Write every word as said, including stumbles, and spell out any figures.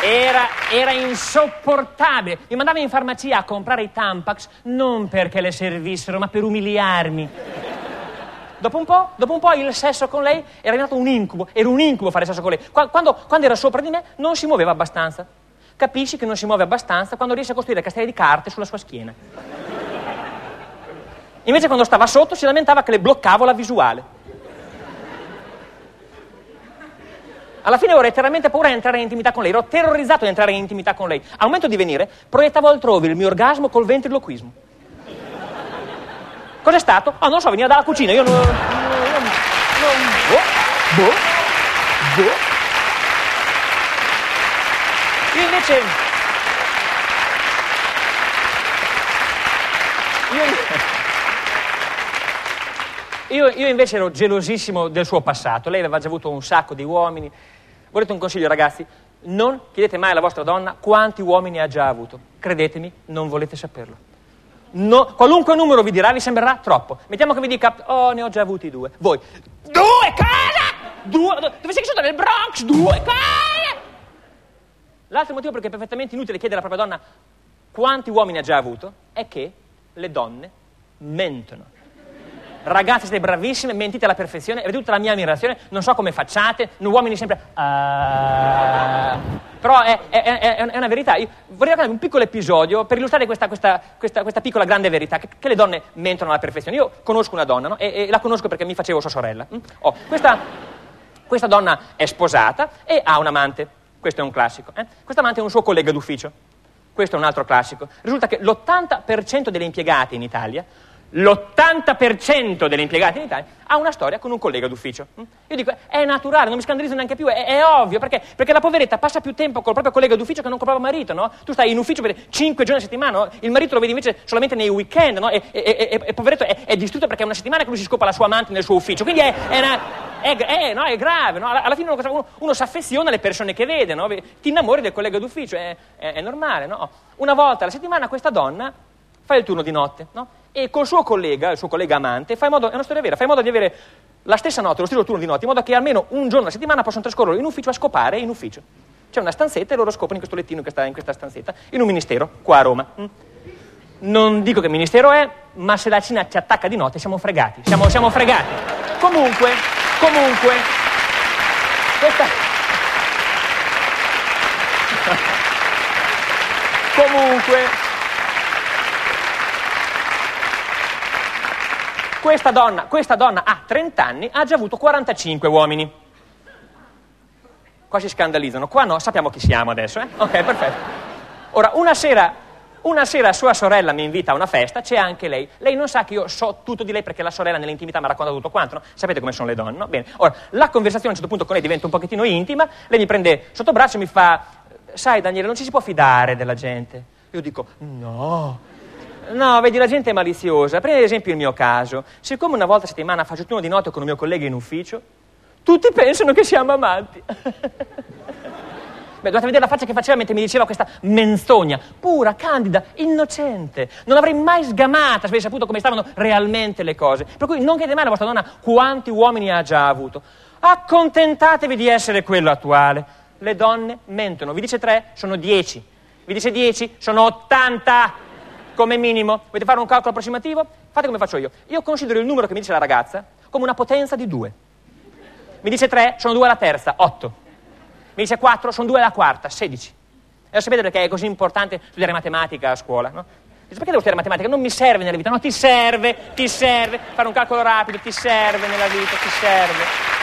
Era, era insopportabile. Mi mandava in farmacia a comprare i Tampax non perché le servissero, ma per umiliarmi. Dopo un po', dopo un po' il sesso con lei era diventato un incubo. Era un incubo fare sesso con lei. Quando, quando era sopra di me non si muoveva abbastanza. Capisci che non si muove abbastanza quando riesce a costruire castelli di carte sulla sua schiena. Invece quando stava sotto si lamentava che le bloccavo la visuale. Alla fine ero letteralmente paura di entrare in intimità con lei, ero terrorizzato di entrare in intimità con lei. Al momento di venire, proiettavo altrove il mio orgasmo col ventriloquismo. Cos'è stato? Ah, non lo so, veniva dalla cucina, io non... non, non, non boh, boh, boh. Io invece... Io, io, io invece ero gelosissimo del suo passato. Lei aveva già avuto un sacco di uomini. Volete un consiglio, ragazzi? Non chiedete mai alla vostra donna quanti uomini ha già avuto. Credetemi, non volete saperlo. No, qualunque numero vi dirà vi sembrerà troppo. Mettiamo che vi dica, oh, ne ho già avuti due. Voi, due, cosa? Due, dove sei cresciuto? Nel Bronx? Due, cosa? L'altro motivo perché è perfettamente inutile chiedere alla propria donna quanti uomini ha già avuto è che le donne mentono. Ragazze, siete bravissime, mentite alla perfezione, avete tutta la mia ammirazione, non so come facciate, noi uomini sempre... Uh... Però è, è, è, è una verità. Io vorrei raccontare un piccolo episodio per illustrare questa, questa, questa, questa piccola grande verità, che, che le donne mentono alla perfezione. Io conosco una donna, no? E, e la conosco perché mi facevo sua sorella. Oh, questa, questa donna è sposata e ha un amante, questo è un classico. Eh? Questo amante è un suo collega d'ufficio, questo è un altro classico. Risulta che l'ottanta per cento delle impiegate in Italia l'ottanta per cento delle impiegate in Italia ha una storia con un collega d'ufficio. Io dico, è naturale, non mi scandalizzo neanche più, è, è ovvio, perché? Perché la poveretta passa più tempo col proprio collega d'ufficio che non col proprio marito, no? Tu stai in ufficio per cinque giorni a settimana, no? Il marito lo vedi invece solamente nei weekend, no? E, e, e, e poveretto è, è distrutto perché è una settimana che lui si scopa la sua amante nel suo ufficio, quindi è, è, una, è, è, no? È grave, no? Alla, alla fine uno, uno, uno si affeziona alle persone che vede, no? Ti innamori del collega d'ufficio, è, è, è normale, no? Una volta alla settimana questa donna fa il turno di notte, no? E col suo collega, il suo collega amante, fa in modo, è una storia vera, fa in modo di avere la stessa notte, lo stesso turno di notte, in modo che almeno un giorno alla settimana possono trascorrere in ufficio a scopare in ufficio. C'è una stanzetta e loro scopano in questo lettino, in questa, in questa stanzetta, in un ministero, qua a Roma. Non dico che ministero è, ma se la Cina ci attacca di notte siamo fregati, siamo, siamo fregati. Comunque, comunque, questa... comunque... Questa donna, questa donna ha trenta anni, ha già avuto quarantacinque uomini. Qua si scandalizzano, qua no, sappiamo chi siamo adesso, eh? Ok, perfetto. Ora, una sera, una sera sua sorella mi invita a una festa, c'è anche lei. Lei non sa che io so tutto di lei perché la sorella nell'intimità mi racconta tutto quanto, no? Sapete come sono le donne, no? Bene. Ora, la conversazione a un certo punto con lei diventa un pochettino intima, lei mi prende sotto braccio e mi fa, sai Daniele, non ci si può fidare della gente. Io dico, no... No, vedi, la gente è maliziosa. Prendi ad esempio il mio caso. Siccome una volta a settimana faccio il turno di notte con un mio collega in ufficio, tutti pensano che siamo amanti. Beh, dovete vedere la faccia che faceva mentre mi diceva questa menzogna, pura, candida, innocente. Non avrei mai sgamata se avessi saputo come stavano realmente le cose. Per cui non chiedete mai alla vostra donna quanti uomini ha già avuto. Accontentatevi di essere quello attuale. Le donne mentono. Vi dice tre, sono dieci. Vi dice dieci, sono ottanta. Come minimo. Volete fare un calcolo approssimativo? Fate come faccio io. Io considero il numero che mi dice la ragazza come una potenza di due. Mi dice tre, sono due alla terza, otto. Mi dice quattro, sono due alla quarta, sedici. E sapete perché è così importante studiare matematica a scuola, no? Dice, perché devo studiare matematica? Non mi serve nella vita. No, ti serve, ti serve. Fare un calcolo rapido, ti serve nella vita, ti serve.